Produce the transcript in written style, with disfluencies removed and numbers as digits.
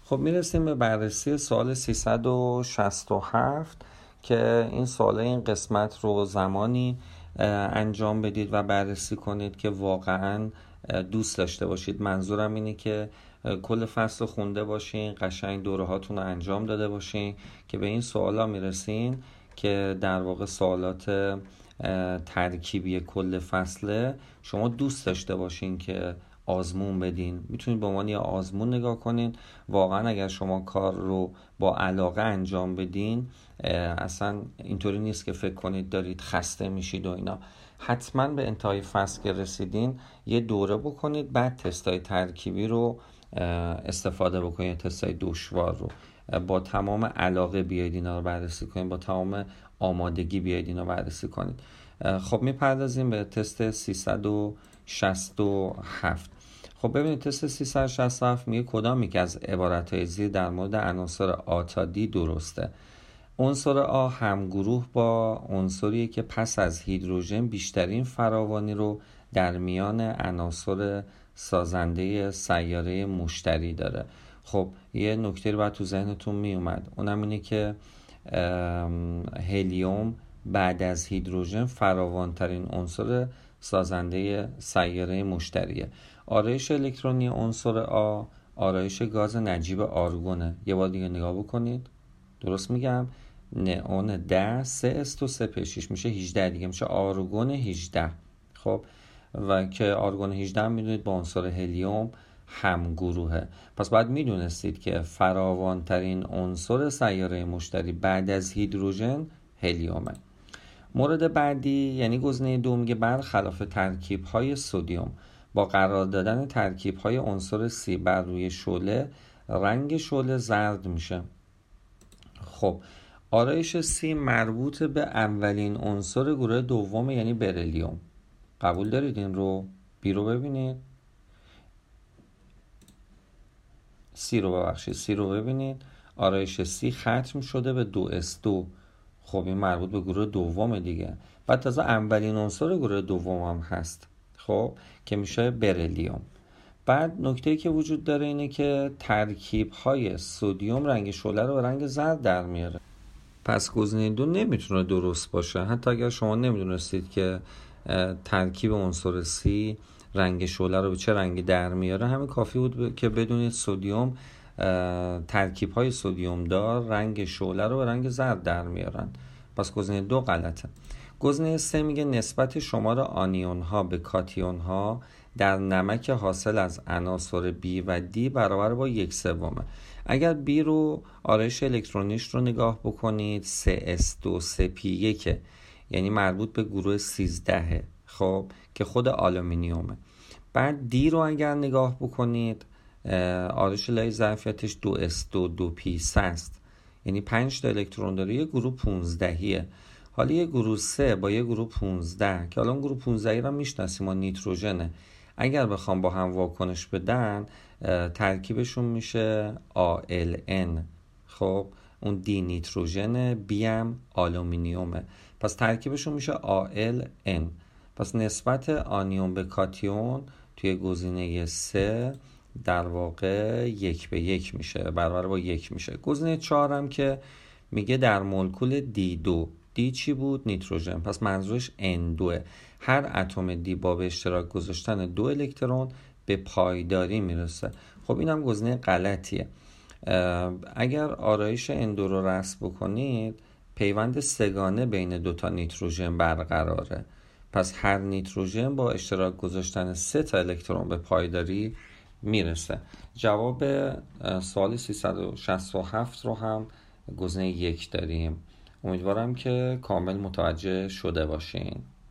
خب میرسیم به بررسی سوال 367 که این سوال این قسمت رو زمانی انجام بدید و بررسی کنید که واقعا دوست داشته باشید. منظورم اینه که کل فصل خونده باشین، قشنگ دوره هاتون رو انجام داده باشین که به این سوالا میرسین که در واقع سوالات ترکیبی کل فصله شما دوست داشته باشین که آزمون بدین. میتونید به عنوان یه آزمون نگاه کنین. واقعا اگر شما کار رو با علاقه انجام بدین، اصلا اینطوری نیست که فکر کنید دارید خسته میشید و اینا. حتما به انتهای فصل که رسیدین یه دوره بکنید، بعد تستای ترکیبی رو استفاده بکنید، تستای دشوار رو با تمام علاقه بیاید اینا رو بررسی کنید، با تمام آمادگی بیاید اینا رو بررسی کنید. خب میپردازیم به تست 367. خب ببینید تست 367 میگه کدام یک از عبارتهای زیر در مورد عناصر آ تا دی درسته؟ عنصر آ همگروه با عنصریه که پس از هیدروژن بیشترین فراوانی رو در میان عناصر سازنده سیاره مشتری داره. خب یه نکته رو باید تو ذهنتون می اومد، اونم اینه که هلیوم بعد از هیدروژن فراوانترین عنصر سازنده سیاره مشتریه. آرایش الکترونی عنصر آ آرایش گاز نجیب آرگونه. یه بار دیگه نگاه بکنید، درست میگم؟ نئون 10 3s2 3p6 میشه 18 دیگه، میشه آرگون 18. خب و که آرگون 18 میدونید با عنصر هلیوم هم گروهه. پس باید میدونستید که فراوانترین عنصر سیاره مشتری بعد از هیدروژن هلیومه. مورد بعدی یعنی گزینه 2 میگه برخلاف ترکیب‌های سدیم با قرار دادن ترکیب‌های عنصر C بر روی شعله، رنگ شعله زرد میشه. خب آرایش C مربوط به اولین عنصر گروه دوم یعنی بریلیوم. قبول دارید این رو؟ B رو ببینید، C رو ببینید. آرایش C ختم شده به 2s2. خب این مربوط به گروه دوم دیگه. بعد تازه اولین عنصر گروه دوم هم هست، خب که میشه بریلیوم. بعد نکته‌ای که وجود داره اینه که ترکیب‌های سدیم رنگ شعله رو به رنگ زرد در میاره. پس گزینه 2 نمیتونه درست باشه. حتی اگر شما نمیدونستید که ترکیب عنصر C رنگ شعله رو به چه رنگی در میاره، همین کافی بود که بدونید سدیم ترکیب‌های سدیم دار رنگ شعله رو به رنگ زرد در میارن. پس گزینه 2 غلطه. گزینه 3 میگه نسبت شمار آنیون ها به کاتیون ها در نمک حاصل از عناصر B و D برابر با 1/3. اگر B رو آرایش الکترونیش رو نگاه بکنید 3s2 3p1 یعنی مربوط به گروه 13 خب که خود آلومینیومه. بعد D رو اگر نگاه بکنید آرایش لای ظرفیتش 2s2 2p3 است، یعنی 5 تا الکترون داره، یه گروه 15. حالا یه گروه 3 با یه گروه 15 که حالا گروه 15 رو میشناسیم و نیتروژنه، اگر بخوام با هم واکنش بدن ترکیبشون میشه ALN. خب اون دی نیتروژن، بی هم آلومینیومه، پس ترکیبشون میشه ALN. پس نسبت آنیون به کاتیون توی گزینه 3 در واقع 1/1 میشه، برابر با 1 میشه. گزینه 4 هم که میگه در مولکول D2 دی چی بود؟ نیتروژن. پس منظورش N2. هر اتم دی با به اشتراک گذاشتن 2 الکترون به پایداری میرسه. خب این هم گزینه غلطیه. اگر آرایش N2 رو رسم بکنید پیوند سه‌گانه بین 2 تا نیتروژن برقراره. پس هر نیتروژن با اشتراک گذاشتن 3 تا الکترون به پایداری میرسه. جواب سوال 367 رو هم گزینه 1 داریم. امیدوارم که کامل متوجه شده باشین.